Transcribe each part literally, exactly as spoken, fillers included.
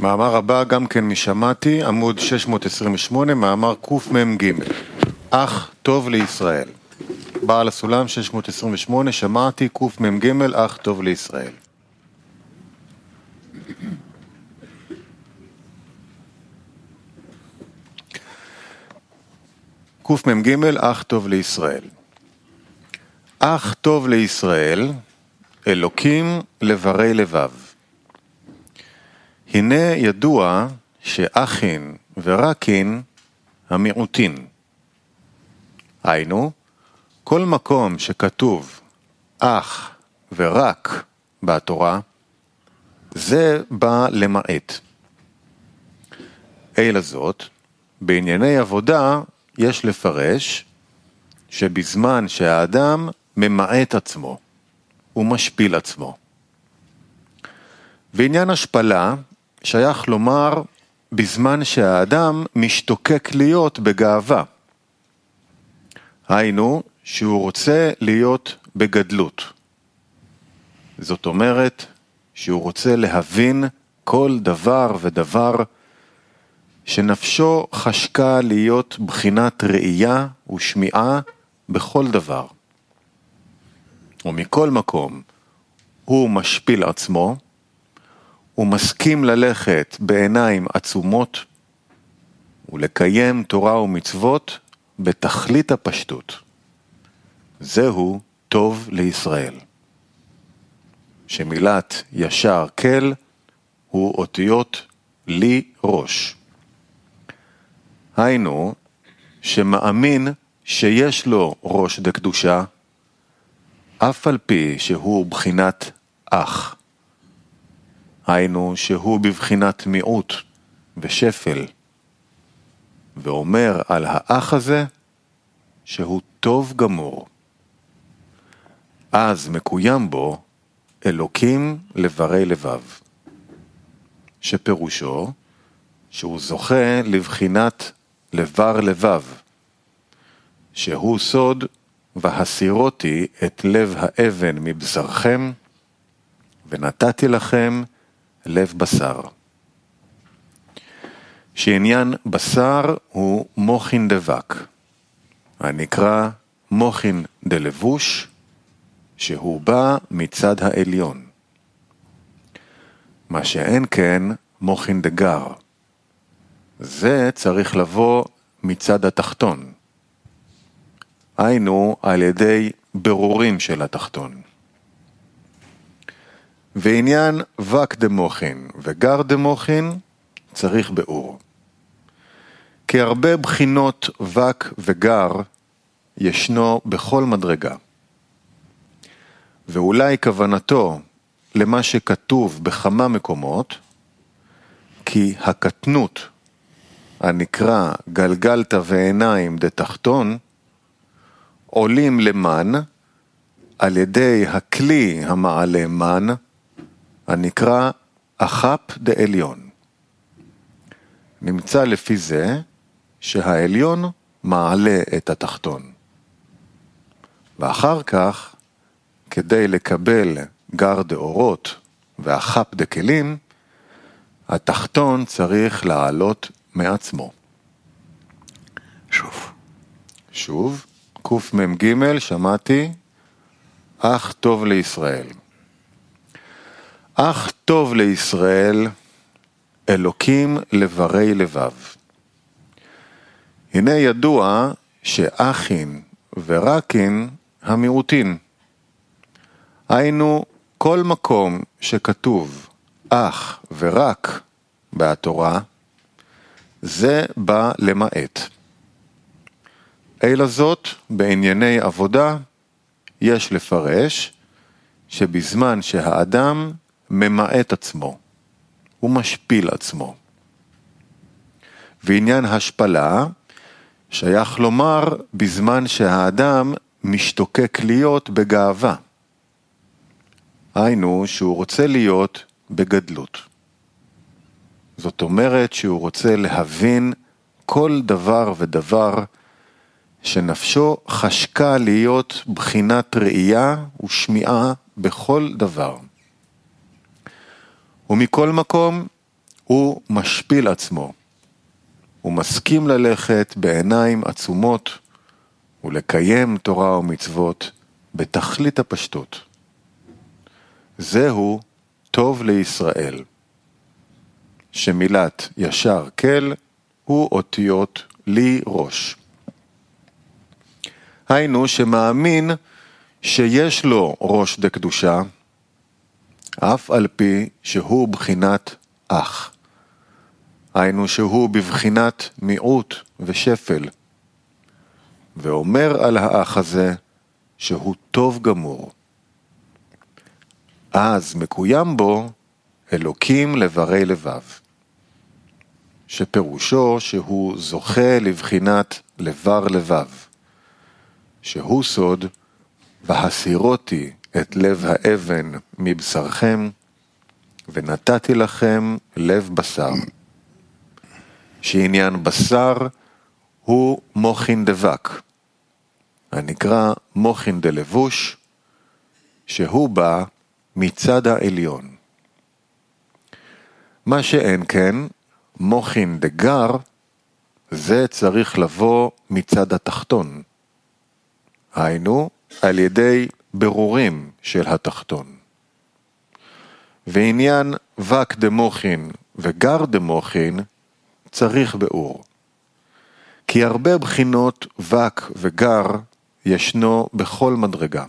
מאמר הבא גם כן משמעתי, עמוד שש מאות עשרים ושמונה, מאמר קמ"ג. אך טוב לישראל. בעל הסולם שש מאות עשרים ושמונה, שמעתי קמ"ג, אך טוב לישראל. קמ"ג, אך טוב לישראל. אך טוב לישראל, אלוקים לברי לבב. הנה ידוע שאחין ורקין המיעוטין. היינו, כל מקום שכתוב אך ורק בתורה, זה בא למעט. אלא זאת, בענייני עבודה יש לפרש שבזמן שהאדם ממעט עצמו, הוא משפיל עצמו. ועניין השפלה שייך לומר בזמן שהאדם משתוקק להיות בגאווה. היינו שהוא רוצה להיות בגדלות. זאת אומרת שהוא רוצה להבין כל דבר ודבר שנפשו חשקה להיות בחינת ראייה ושמיעה בכל דבר. ומכל מקום הוא משפיל עצמו, הוא מסכים ללכת בעיניים עצומות ולקיים תורה ומצוות בתכלית הפשטות. זהו טוב לישראל. שמילת ישר כל הוא אותיות לי ראש. היינו שמאמין שיש לו ראש דקדושה, אף על פי שהוא בחינת אח. היינו שהוא בבחינת מיעוט ושפל, ואומר על האח הזה שהוא טוב גמור. אז מקוים בו אלוקים לברי לבב, שפירושו שהוא זוכה לבחינת לבר לבב, שהוא סוד והסירותי את לב האבן מבשרכם, ונתתי לכם לב בשר. שעניין בשר הוא מוחין דבק, הנקרא מוחין דלבוש, שהוא בא מצד העליון. מה שאין כן מוחין דגר, זה צריך לבוא מצד התחתון. היינו על ידי ברורים של התחתון. ועניין וק דמוחין וגר דמוחין צריך באור. כי הרבה בחינות וק וגר ישנו בכל מדרגה. ואולי כוונתו למה שכתוב בכמה מקומות, כי הקטנות הנקרא גלגלת ועיניים דתחתון, עולים למן על ידי הכלי המעלה מן, הנקרא אחפ דעליון. נמצא לפי זה שהעליון מעלה את התחתון. ואחר כך, כדי לקבל גר דאורות ואחפ דכלים, התחתון צריך לעלות מעצמו. שוב. שוב, קמ"ג, שמעתי, אך טוב לישראל. אך טוב לישראל, אלוקים לברי לבב. הנה ידוע שאחין ורקין המיעוטין. היינו כל מקום שכתוב אך ורק בתורה, זה בא למעט. אלא זאת, בענייני עבודה, יש לפרש שבזמן שהאדם ממעט עצמו, הוא משפיל עצמו. ועניין השפלה שייך לומר בזמן שהאדם משתוקק להיות בגאווה. היינו שהוא רוצה להיות בגדלות. זאת אומרת שהוא רוצה להבין כל דבר ודבר שנפשו חשקה להיות בחינת ראייה ושמיעה בכל דבר. ומכל מקום הוא משפיל עצמו. הוא מסכים ללכת בעיניים עצומות ולקיים תורה ומצוות בתכלית הפשטות. זהו טוב לישראל, שמילת ישר כל הוא אותיות לי ראש. היינו שמאמין שיש לו ראש דקדושה, אף על פי שהוא בחינת אח. היינו שהוא בבחינת מיעוט ושפל, ואומר על האח הזה שהוא טוב גמור. אז מקוים בו אלוקים לברי לבב, שפירושו שהוא זוכה לבחינת לבר לבב, שהוא סוד והסירותי את לב האבן מבשרכם, ונתתי לכם לב בשר. שעניין בשר הוא מוחין דבק, הנקרא מוחין דלבוש, שהוא בא מצד העליון. מה שאין כן, מוחין דגר, זה צריך לבוא מצד התחתון. היינו, על ידי ברורים של התחתון. ועניין וק דמוחין וגר דמוחין, צריך באור. כי הרבה בחינות וק וגר ישנו בכל מדרגה.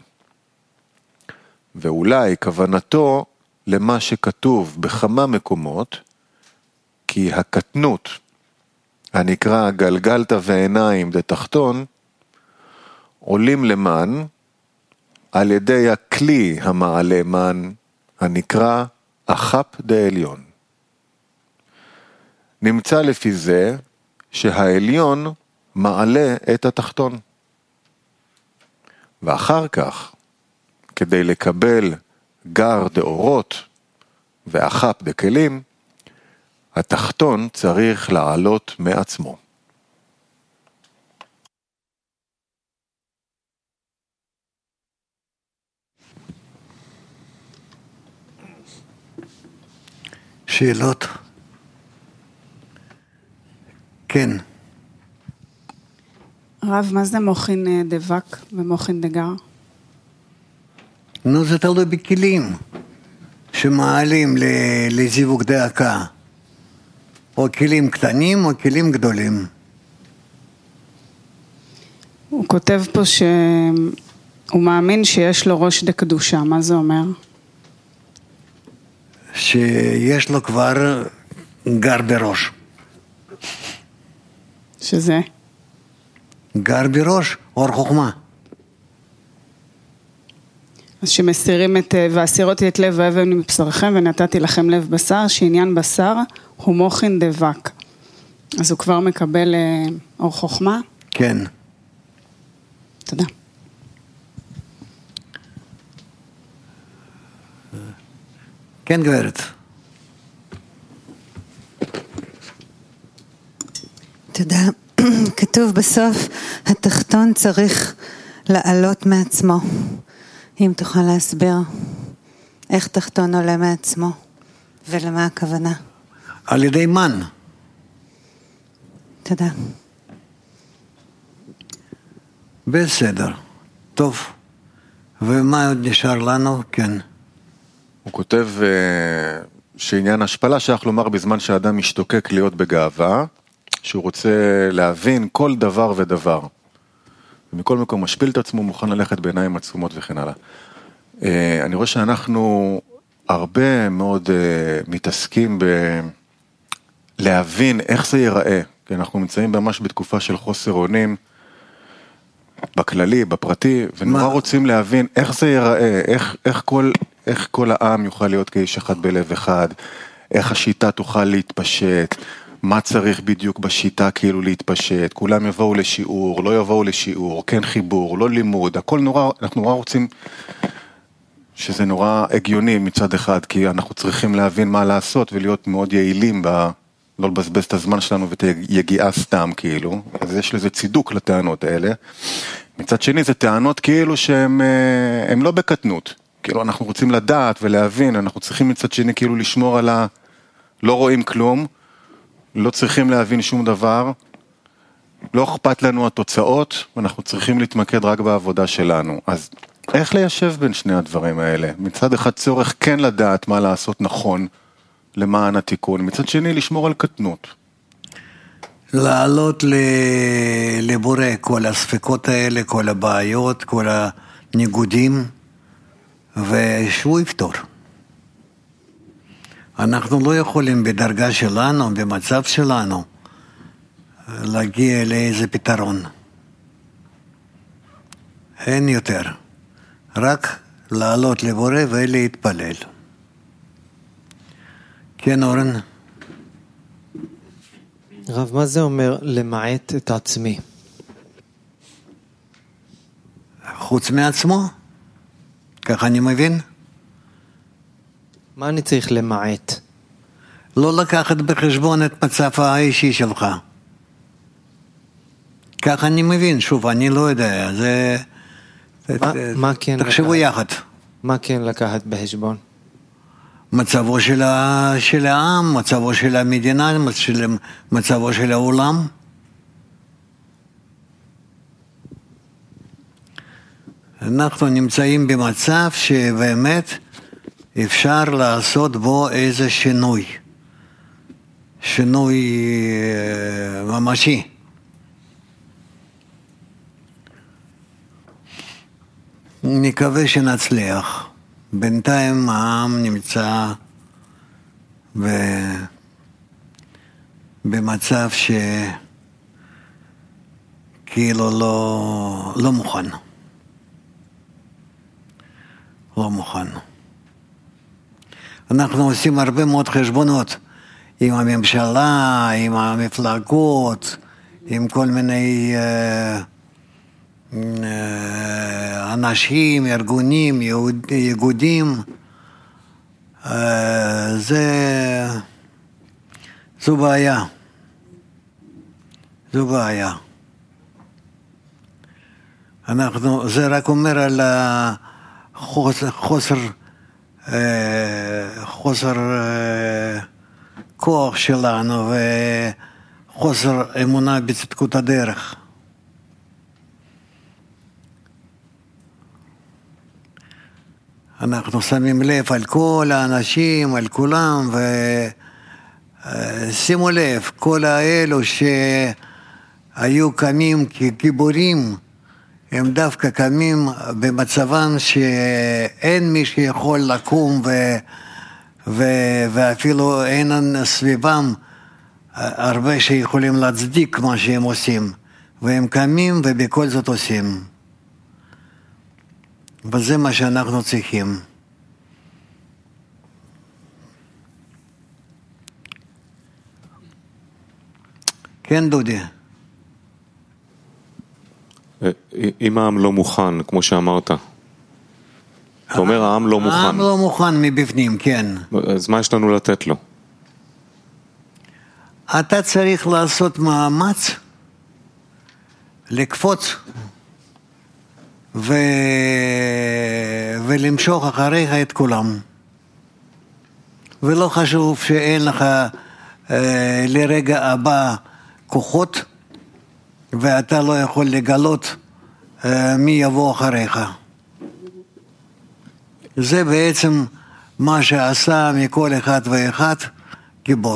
ואולי כוונתו למה שכתוב בכמה מקומות, כי הקטנות, הנקרא גלגלת ועיניים דתחתון, עולים למן על ידי הכלי המעלה מן, הנקרא אחפ דעליון. נמצא לפי זה שהעליון מעלה את התחתון. ואחר כך, כדי לקבל גר דאורות ואחפ דכלים, התחתון צריך לעלות מעצמו. שאלות? כן. רב, מה זה מוחין דבק ומוחין דגר? נו, זה תלוי בכלים שמעלים לזיווג דאקה, או כלים קטנים או כלים גדולים. הוא כותב פה שהוא מאמין שיש לו ראש דקדושה, מה זה אומר? שיש לו כבר גר בראש. שזה? גר בראש, אור חוכמה. אז שמסירים את, והסירותי את לב האבן מבשרכם ונתתי לכם לב בשר, שעניין בשר הוא מוחין דבק. אז הוא כבר מקבל אור חוכמה? כן. תודה. כן, גברת. תודה. כתוב בסוף, התחתון צריך לעלות מעצמו. אם תוכל להסביר איך תחתון עולה מעצמו ולמה הכוונה. על ידי מן. תודה. בסדר. טוב. ומה עוד נשאר לנו? כן. הוא כותב שעניין השפלה שייך לומר בזמן שהאדם משתוקק להיות בגאווה, שהוא רוצה להבין כל דבר ודבר. ומכל מקום משפיל את עצמו, מוכן ללכת בעיניים עצומות וכן הלאה. אני רואה שאנחנו הרבה מאוד מתעסקים בלהבין איך זה ייראה, כי אנחנו נמצאים ממש בתקופה של חוסר אונים, בכללי, בפרטי, ונורא רוצים להבין איך זה ייראה, איך, איך, כל, איך כל העם יוכל להיות כאיש אחד בלב אחד, איך השיטה תוכל להתפשט, מה צריך בדיוק בשיטה כאילו להתפשט, כולם יבואו לשיעור, לא יבואו לשיעור, כן חיבור, לא לימוד, הכל נורא, אנחנו נורא רוצים שזה נורא הגיוני מצד אחד, כי אנחנו צריכים להבין מה לעשות ולהיות מאוד יעילים, ב, לא לבזבז את הזמן שלנו ואת יגיעה סתם כאילו, אז יש לזה צידוק לטענות האלה. מצד שני זה טענות כאילו שהן הם לא בקטנות, כאילו אנחנו רוצים לדעת ולהבין, אנחנו צריכים מצד שני כאילו לשמור על ה... לא רואים כלום, לא צריכים להבין שום דבר, לא אכפת לנו התוצאות, ואנחנו צריכים להתמקד רק בעבודה שלנו. אז איך ליישב בין שני הדברים האלה? מצד אחד צורך כן לדעת מה לעשות נכון למען התיקון, מצד שני לשמור על קטנות. לעלות לבורא כל הספקות האלה, כל הבעיות, כל הניגודים, ושהוא יפתור. אנחנו לא יכולים בדרגה שלנו, במצב שלנו, להגיע לאיזה פתרון. אין יותר. רק לעלות לבורא ולהתפלל. כן, אורן? רב, מה זה אומר למעט את עצמי? חוץ מעצמו? ככה אני מבין? מה אני צריך למעט? לא לקחת בחשבון את מצב האישי שלך. ככה אני מבין, שוב, אני לא יודע, זה... מה, מה כן תחשבו לקחת? יחד. מה כן לקחת בחשבון? מצבו של, ה... של העם, מצבו של המדינה, מצבו של העולם. אנחנו נמצאים במצב שבאמת אפשר לעשות בו איזה שינוי. שינוי ממשי. נקווה שנצליח. בינתיים העם נמצא ב... במצב שכאילו לא, לא מוכן. לא מוכן. אנחנו עושים הרבה מאוד חשבונות עם הממשלה, עם המפלגות, עם כל מיני uh, uh, אנשים, ארגונים, איגודים. Uh, זה, זו בעיה. זו בעיה. אנחנו, זה רק אומר על החוסר, חוסר, חוסר כוח שלנו וחוסר אמונה בצדקות הדרך. אנחנו שמים לב על כל האנשים, על כולם, ושימו לב, כל האלו שהיו קמים כגיבורים, הם דווקא קמים במצבם שאין מי שיכול לקום ו... ו... ואפילו אין סביבם הרבה שיכולים להצדיק מה שהם עושים, והם קמים ובכל זאת עושים. וזה מה שאנחנו צריכים. כן, דודי. אם העם לא מוכן, כמו שאמרת, אתה אומר העם לא מוכן. העם לא מוכן מבפנים, כן. אז מה יש לנו לתת לו? אתה צריך לעשות מאמץ לקפוץ ו... ולמשוך אחריך את כולם. ולא חשוב שאין לך אה, לרגע הבא כוחות, ואתה לא יכול לגלות אה, מי יבוא אחריך. זה בעצם מה שעשה מכל אחד ואחד גיבור.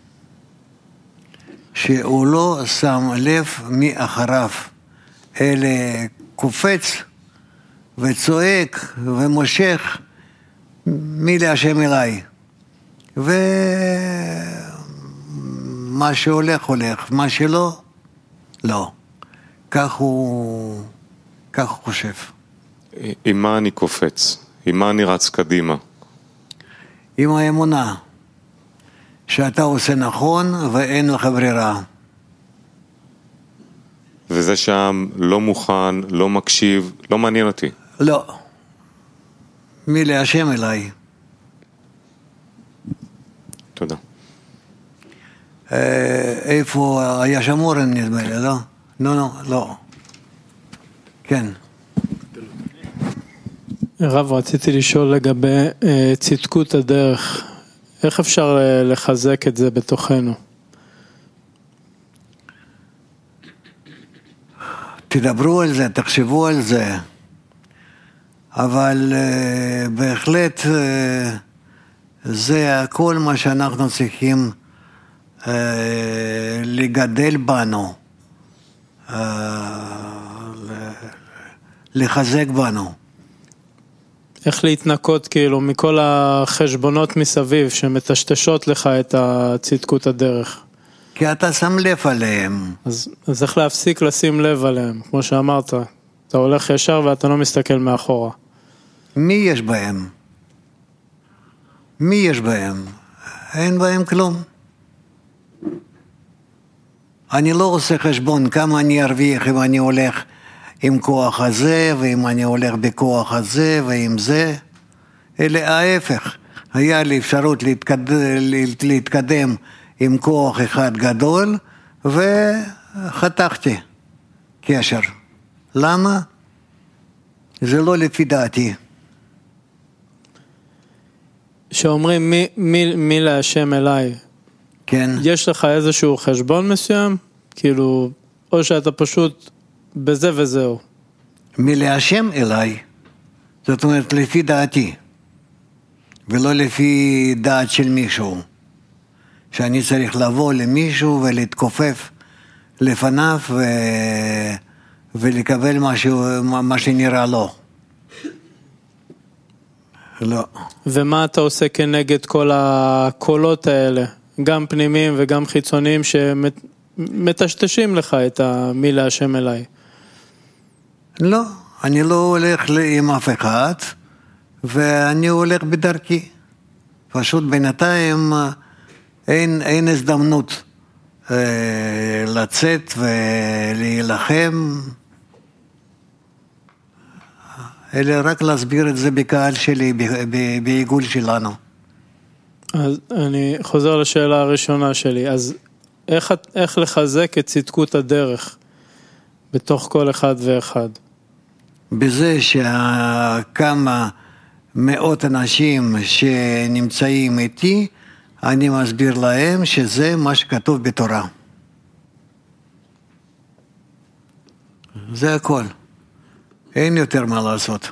שהוא לא שם לב מי אחריו, אלא קופץ וצועק ומושך מי להשם אליי. ומה שהולך הולך, מה שלא, לא. כך הוא, כך הוא חושב. עם מה אני קופץ? עם מה אני רץ קדימה? עם האמונה שאתה עושה נכון ואין לך ברירה. וזה שהעם לא מוכן, לא מקשיב, לא מעניין אותי. לא. מי להשם אליי. תודה. איפה היה שמורן נדמה לי, לא? לא, לא, לא. כן. רב, רציתי לשאול לגבי צדקות הדרך. איך אפשר לחזק את זה בתוכנו? תדברו על זה, תחשבו על זה, אבל uh, בהחלט uh, זה הכל מה שאנחנו צריכים uh, לגדל בנו, uh, לחזק בנו. איך להתנקות כאילו מכל החשבונות מסביב שמטשטשות לך את הצדקות הדרך? כי אתה שם לב עליהם. אז, אז איך להפסיק לשים לב עליהם, כמו שאמרת, אתה הולך ישר ואתה לא מסתכל מאחורה. מי יש בהם? מי יש בהם? אין בהם כלום. אני לא עושה חשבון כמה אני ארוויח אם אני הולך עם כוח הזה, ואם אני הולך בכוח הזה, ועם זה. אלא ההפך. היה לי אפשרות להתקד... להתקדם עם כוח אחד גדול, וחתכתי קשר. למה? זה לא לפי דעתי. שאומרים מי, מי, מי להשם אליי. כן. יש לך איזשהו חשבון מסוים? כאילו, או שאתה פשוט בזה וזהו. מי להשם אליי. זאת אומרת, לפי דעתי. ולא לפי דעת של מישהו. שאני צריך לבוא למישהו ולהתכופף לפניו ו... ולקבל משהו, מה שנראה לו. לא. ומה אתה עושה כנגד כל הקולות האלה, גם פנימיים וגם חיצוניים, שמטשטשים לך את מי להשם אליי? לא, אני לא הולך עם אף אחד, ואני הולך בדרכי. פשוט בינתיים אין, אין הזדמנות אה, לצאת ולהילחם, אלא רק להסביר את זה בקהל שלי, בעיגול שלנו. אז אני חוזר לשאלה הראשונה שלי, אז איך, איך לחזק את צדקות הדרך בתוך כל אחד ואחד? בזה שכמה מאות אנשים שנמצאים איתי, אני מסביר להם שזה מה שכתוב בתורה. זה הכל. אין יותר מה לעשות.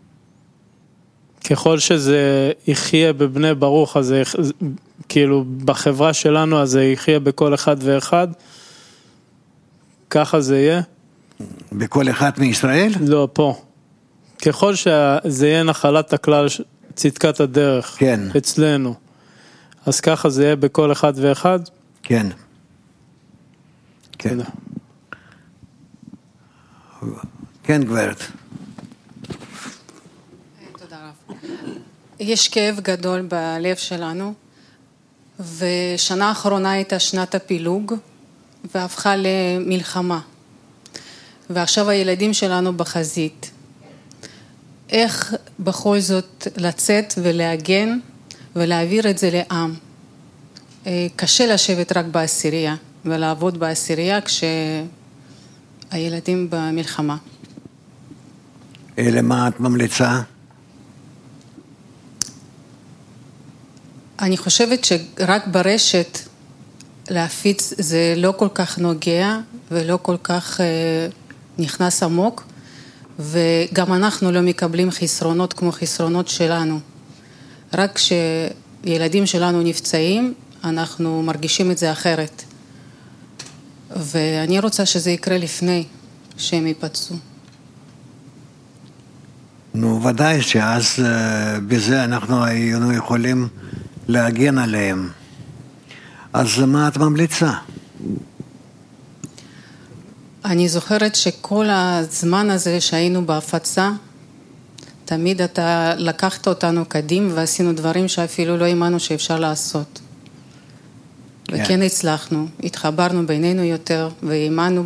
ככל שזה יחיה בבני ברוך, אז זה, כאילו בחברה שלנו, אז זה יחיה בכל אחד ואחד, ככה זה יהיה? בכל אחד מישראל? לא, פה. ככל שזה יהיה נחלת הכלל צדקת הדרך, כן. אצלנו, אז ככה זה יהיה בכל אחד ואחד? כן. כן. תודה. כן, גברת. תודה רב. יש כאב גדול בלב שלנו, ושנה האחרונה הייתה שנת הפילוג, והפכה למלחמה. ועכשיו הילדים שלנו בחזית. איך בכל זאת לצאת ולהגן ולהעביר את זה לעם? קשה לשבת רק בעשירייה ולעבוד בעשירייה כשהילדים במלחמה. למה את ממליצה? אני חושבת שרק ברשת להפיץ זה לא כל כך נוגע ולא כל כך נכנס עמוק, וגם אנחנו לא מקבלים חסרונות כמו חסרונות שלנו. רק כשילדים שלנו נפצעים, אנחנו מרגישים את זה אחרת. ואני רוצה שזה יקרה לפני שהם ייפצעו. נו, ודאי שאז בזה אנחנו היינו יכולים להגן עליהם. אז מה את ממליצה? אני זוכרת שכל הזמן הזה שהיינו בהפצה, תמיד אתה לקחת אותנו קדים ועשינו דברים שאפילו לא האמנו שאפשר לעשות. כן. וכן הצלחנו, התחברנו בינינו יותר והאמנו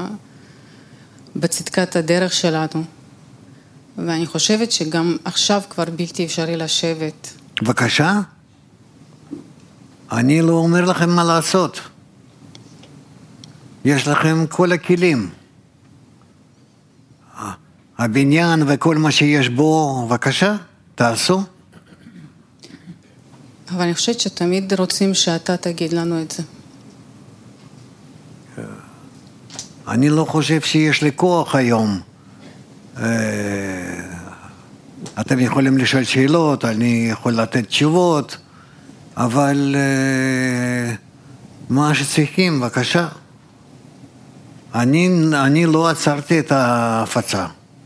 בצדקת הדרך שלנו. ואני חושבת שגם עכשיו כבר בלתי אפשרי לשבת. בבקשה? אני לא אומר לכם מה לעשות. יש לכם כל הכלים. הבניין וכל מה שיש בו, בבקשה, תעשו. אבל אני חושבת שתמיד רוצים שאתה תגיד לנו את זה. אני לא חושב שיש לי כוח היום. אתם יכולים לשאול שאלות, אני יכול לתת תשובות, אבל מה שצריכים, בבקשה. אני, אני לא עצרתי את ההפצה.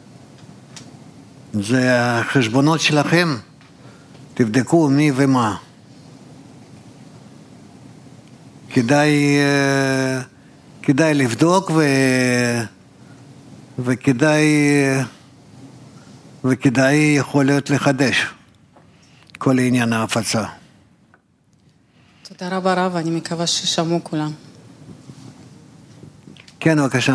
זה החשבונות שלכם. תבדקו מי ומה. כדאי, כדאי לבדוק ו, וכדאי, וכדאי יכול להיות לחדש כל עניין ההפצה. תודה רבה רב, אני מקווה ששמעו כולם. כן, בבקשה.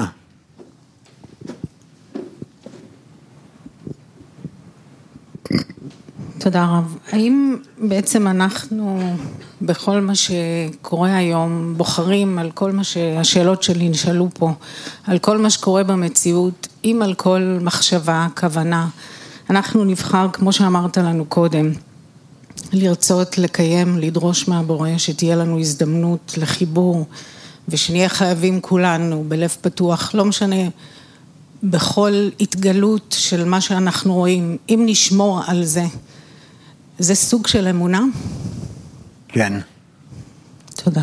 תודה רב. האם בעצם אנחנו בכל מה שקורה היום בוחרים על כל מה שהשאלות שלי נשאלו פה, על כל מה שקורה במציאות, אם על כל מחשבה, כוונה, אנחנו נבחר כמו שאמרת לנו קודם, לרצות לקיים, לדרוש מהבורא שתהיה לנו הזדמנות לחיבור ושנהיה חייבים כולנו בלב פתוח, לא משנה בכל התגלות של מה שאנחנו רואים, אם נשמור על זה, זה סוג של אמונה? כן. תודה.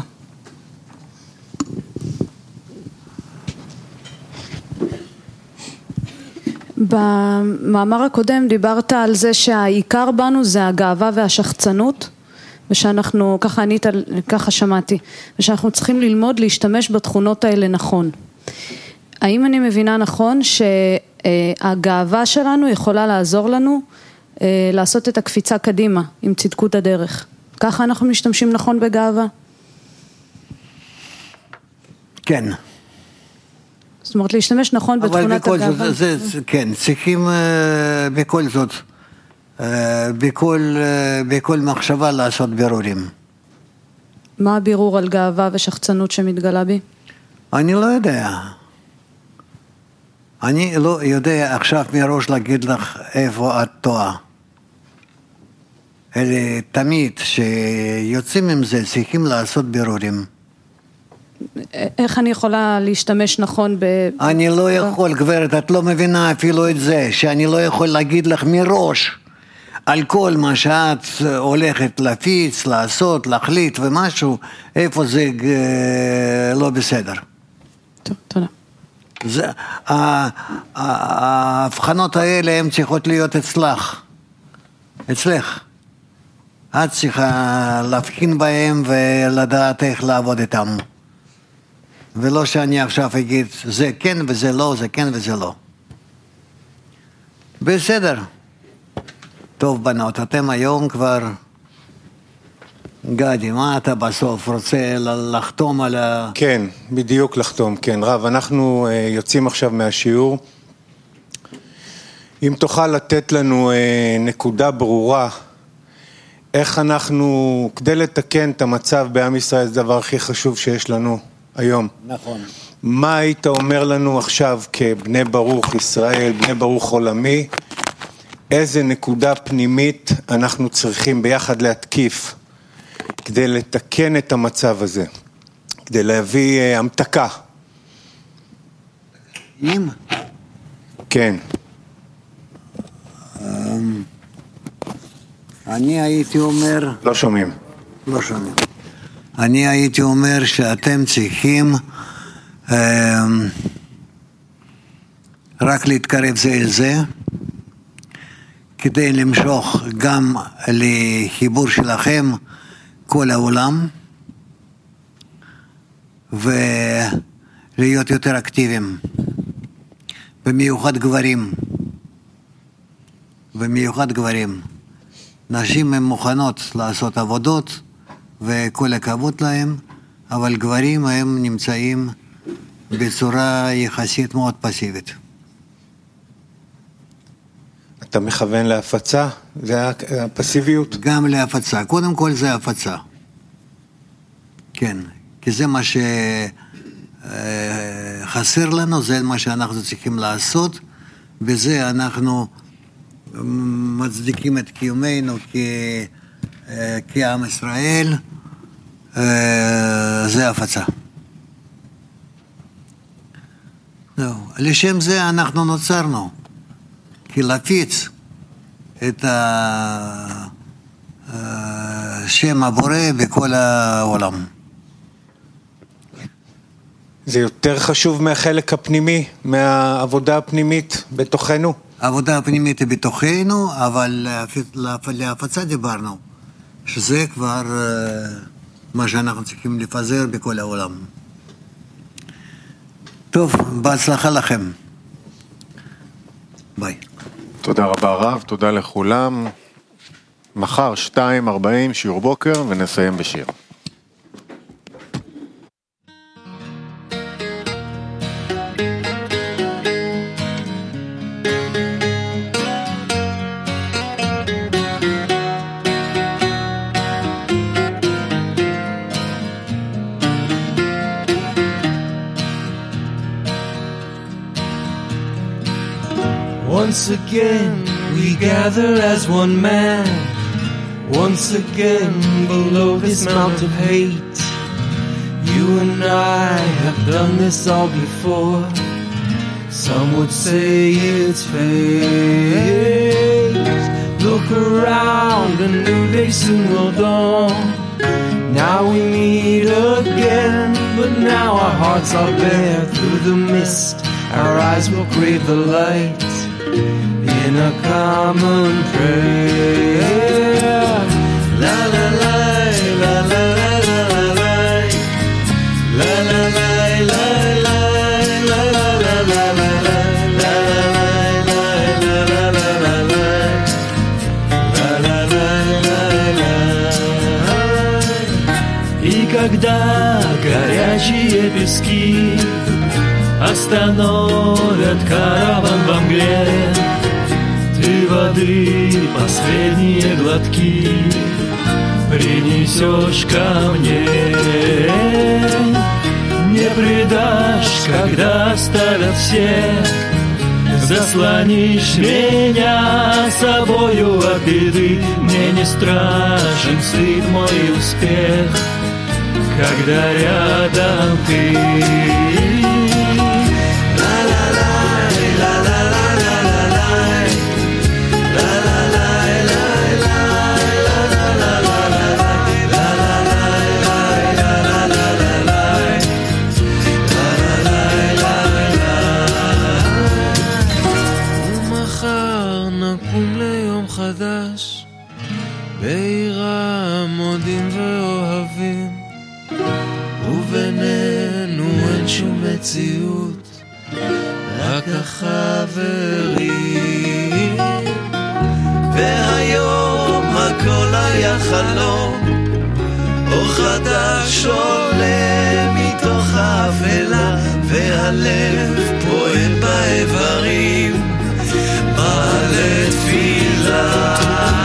במאמר הקודם דיברת על זה שהעיקר בנו זה הגאווה והשחצנות, ושאנחנו, ככה ענית, ככה שמעתי, ושאנחנו צריכים ללמוד להשתמש בתכונות האלה נכון. האם אני מבינה נכון שהגאווה שלנו יכולה לעזור לנו לעשות את הקפיצה קדימה עם צדקות הדרך? ככה אנחנו משתמשים נכון בגאווה? כן. זאת אומרת, להשתמש נכון בתכונת הגאווה. אבל בכל זאת, זה, כן, צריכים בכל זאת, בכל, בכל מחשבה לעשות בירורים. מה הבירור על גאווה ושחצנות שמתגלה בי? אני לא יודע. אני לא יודע עכשיו מראש להגיד לך איפה את טועה. אלה תמיד שיוצאים עם זה צריכים לעשות בירורים. איך אני יכולה להשתמש נכון ב... אני לא יכול, גברת, את לא מבינה אפילו את זה, שאני לא יכול להגיד לך מראש על כל מה שאת הולכת להפיץ, לעשות, להחליט ומשהו, איפה זה לא בסדר. טוב, תודה. זה, ההבחנות האלה הן צריכות להיות אצלך, אצלך. את צריכה להבחין בהם ולדעת איך לעבוד איתם. ולא שאני עכשיו אגיד, זה כן וזה לא, זה כן וזה לא. בסדר. טוב בנות, אתם היום כבר... גדי, מה אתה בסוף רוצה לחתום על ה... כן, בדיוק לחתום, כן. רב, אנחנו יוצאים עכשיו מהשיעור. אם תוכל לתת לנו נקודה ברורה, איך אנחנו, כדי לתקן את המצב בעם ישראל, זה הדבר הכי חשוב שיש לנו היום. נכון. מה היית אומר לנו עכשיו כבני ברוך ישראל, בני ברוך עולמי, איזה נקודה פנימית אנחנו צריכים ביחד להתקיף, כדי לתקן את המצב הזה, כדי להביא uh, המתקה. אם? כן. Um, אני הייתי אומר... לא שומעים. לא שומעים. אני הייתי אומר שאתם צריכים um, רק להתקרב זה אל זה, כדי למשוך גם לחיבור שלכם, כל העולם, ולהיות יותר אקטיביים, במיוחד גברים, במיוחד גברים. נשים הן מוכנות לעשות עבודות, וכל הכבוד להם, אבל גברים הם נמצאים בצורה יחסית מאוד פסיבית. אתה מכוון להפצה? זה הפסיביות? גם להפצה. קודם כל זה הפצה. כן. כי זה מה שחסר לנו, זה מה שאנחנו צריכים לעשות, בזה אנחנו מצדיקים את קיומנו כי עם ישראל זה הפצה. לשם זה אנחנו נוצרנו, כי להפיץ את שם הבורא בכל העולם. זה יותר חשוב מהחלק הפנימי, מהעבודה הפנימית בתוכנו? העבודה הפנימית היא בתוכנו, אבל להפצה דיברנו, שזה כבר מה שאנחנו צריכים לפזר בכל העולם. טוב, בהצלחה לכם. ביי. תודה רבה רב, תודה לכולם. מחר שתיים ארבעים שיעור בוקר ונסיים בשיר. Once again we gather as one man, once again below this mount of hate. You and I have done this all before. Some would say it's fate. Look around, a new day soon will dawn. Now we meet again, but now our hearts are bare. Through the mist our eyes will crave the light, in a common prayer. La la la la la la la la la la la la la la la la la la И когда горячие пески остановят караван во мгле, ты воды последние глотки принесешь ко мне. Не предашь, когда оставят все, заслонишь меня собою от беды. Мне не страшен стыд, мой успех, когда рядом ты. חדש בעיר עמודים ואוהבים, ובינינו אין שום מציאות, רק החברים. והיום הכל היה חלום, אור חדש עולה מתוך האפלה, והלב פועל באיברים, מעלה תפילה.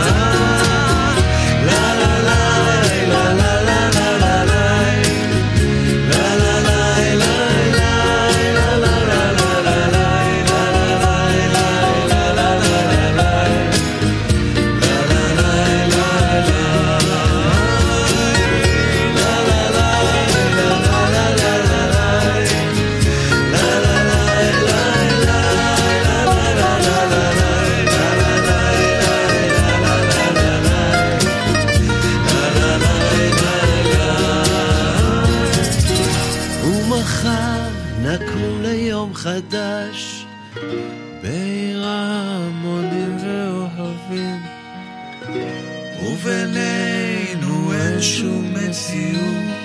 חדש בעיר עמודים ואוהבים, ובינינו אין שום מציאות,